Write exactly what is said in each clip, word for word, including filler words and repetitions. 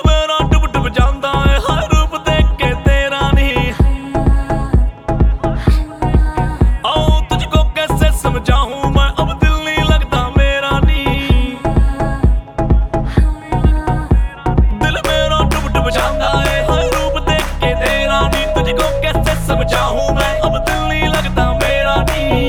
मेरा डुब डुब जाता है हर रूप देख के तेरा नहीं। आओ तुझको कैसे समझाऊं मैं, अब दिल नहीं लगता मेरा नहीं। दिल मेरा डुब डुब जाता है हर रूप देख के तेरा नहीं। तुझको कैसे समझाऊं मैं, अब दिल नहीं लगता मेरा नहीं।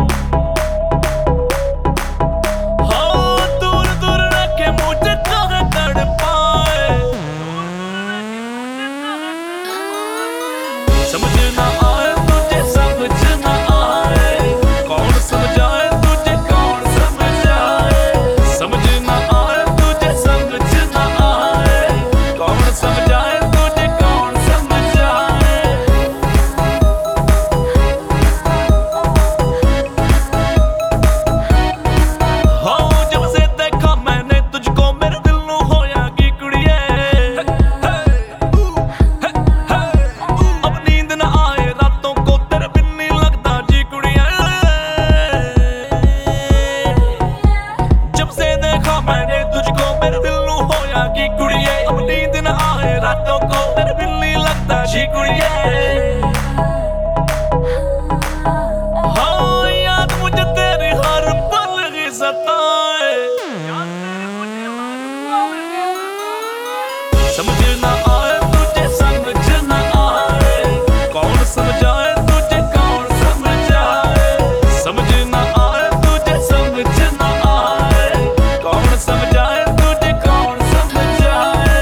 समझ ना आए तुझे समझ ना आए, कौन समझाए तुझे कौन समझाए। समझ ना आए तुझे समझ ना आए, कौन समझाए तुझे कौन समझाए। हो जब से देखा मैंने तुझको मेरे दिल नू होया की कुड़िए। मैंने तुझको मेरे दिल नू होया की कुड़िए, अब नींद न आए रातों को मेरे दिल नहीं लगता जी कुड़िए। हाँ याद मुझे तेरी हर पल ही सताए। समझ ना आए तुझे समझ ना आए, कौन समझाए तुझे कौन समझाए। समझ ना आए तुझे समझ ना आए, कौन समझाए तुझे कौन समझाए।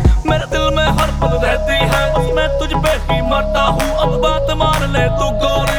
रहती है बस मैं तुझ पे ही मरता हूँ, अब बात मान ले तू गोरी।